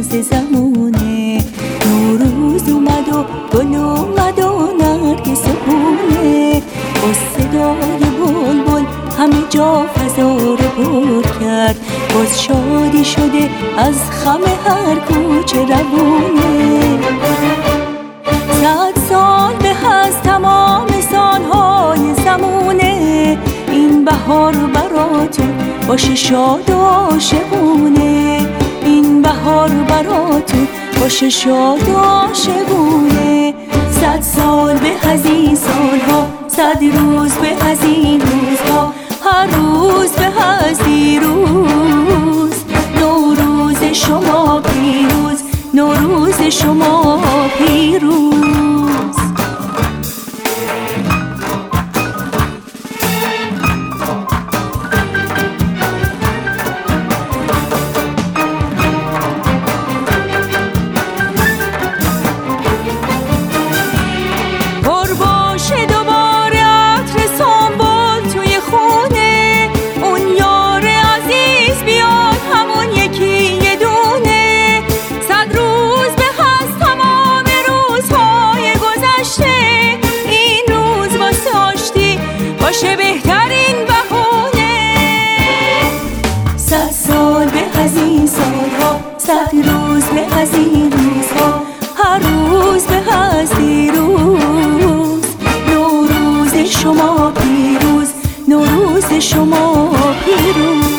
ناز زمونه. نوروز اومد و گل اومد و نرگس و گونه. با صدای بلبل همه جا فضا رو پر کرد. باز شادی شده از خم هر کوچه روونه. 100 سال به از تمام سالهای زمونه. این بهار براتون باشه شاد و عاشقونه. این بهار براتون باشه شاد و عاشقونه. 100 سال به از این سالها، 100 روز به از این روزها، هر روز به از این روز. نوروز شما پیروز، نوروز شما پیروز. باشه بهترین بهونه. 100 سال به از این سالها، 100 روز به از این روزها، هر روز به از این روز. نوروز شما پیروز، نوروز شما پیروز.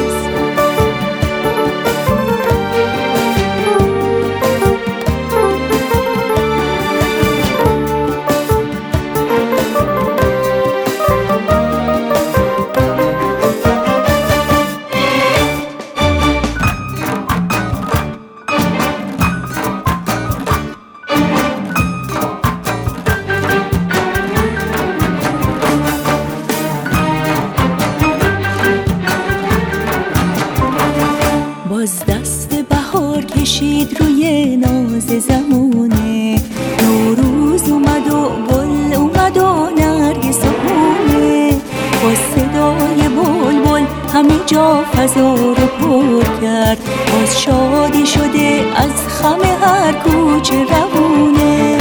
باز دست بهار کشید روی ناز زمونه. نوروز اومد و گل اومد و نرگس و گونه. با صدای بلبل همه جا فضا رو پر کرد. باز شادی شده از خم هر کوچه روونه.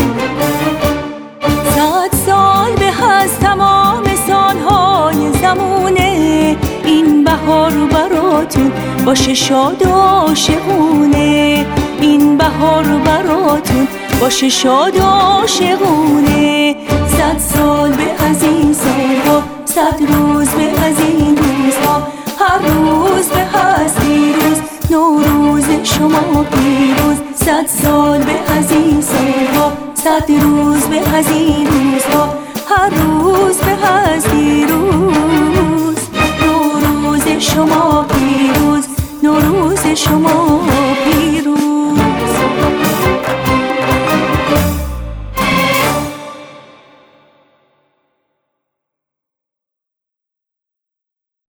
100 سال به از تمام سالهای زمونه. این بهار براتون باشه شاد و عاشقونه. این بهار براتون باشه شاد و عاشقونه. 100 سال به از این سالها، 100 روز به از این روزها، هر روز به از این روز. نوروز شما پیروز. 100 سال به از این سالها، 100 روز به از این روزها، هر روز به از این روز.